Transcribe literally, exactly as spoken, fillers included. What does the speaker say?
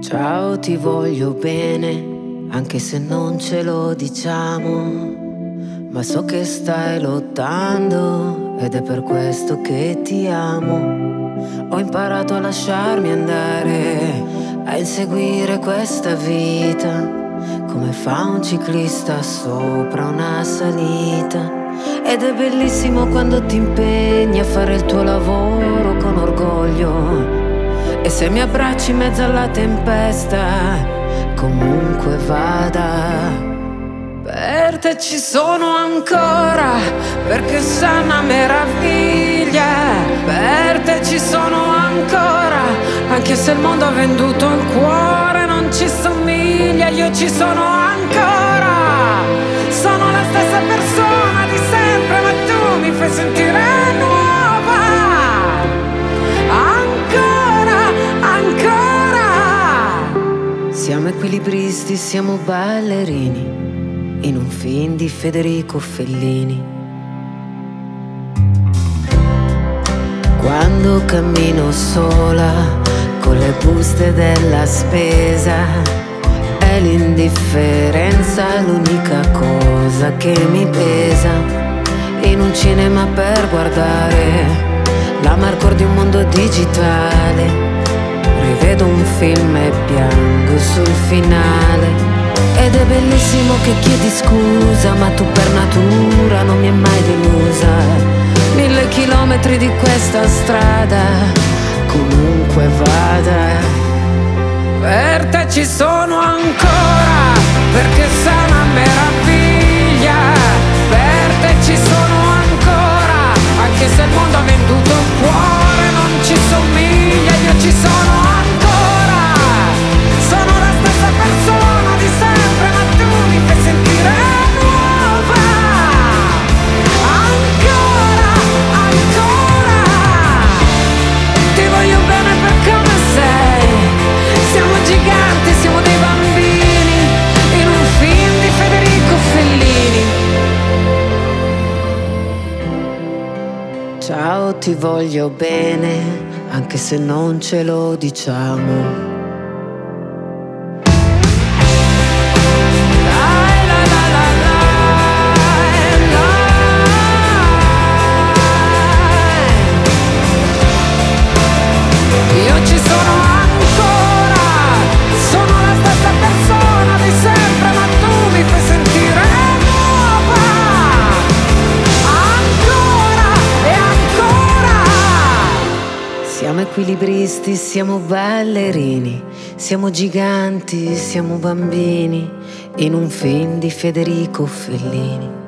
Ciao, ti voglio bene, anche se non ce lo diciamo, ma so che stai lottando ed è per questo che ti amo. Ho imparato a lasciarmi andare, a inseguire questa vita, come fa un ciclista sopra una salita. Ed è bellissimo quando ti impegni a fare il tuo lavoro con orgoglio. E se mi abbracci in mezzo alla tempesta, comunque vada, per te ci sono ancora, perché sei una meraviglia. Per te ci sono ancora, anche se il mondo ha venduto il cuore, non ci somiglia. Io ci sono ancora, sono la stessa persona di sempre, ma tu mi fai sentire nuova. Siamo equilibristi, siamo ballerini in un film di Federico Fellini. Quando cammino sola con le buste della spesa, è l'indifferenza l'unica cosa che mi pesa. In un cinema per guardare l'amargor di un mondo digitale, rivedo un film e piango sul finale. Ed è bellissimo che chiedi scusa, ma tu per natura non mi hai mai delusa. Mille chilometri di questa strada, comunque vada, per te ci sono ancora, perché sei una meraviglia. Per te ci sono ancora, anche se il mondo ha venduto il cuore, non ci somiglia. Io ci sono ancora, sono la stessa persona di sempre, ma tu mi fai sentire nuova. Ancora, ancora, ti voglio bene per come sei. Siamo giganti, siamo dei bambini in un film di Federico Fellini. Ciao, ti voglio bene, anche se non ce lo diciamo. Io ci sono ancora, sono la stessa persona di sempre, ma tu mi fai sentire nuova. Ancora e ancora. Siamo equilibristi, siamo ballerini, siamo giganti, siamo bambini in un film di Federico Fellini.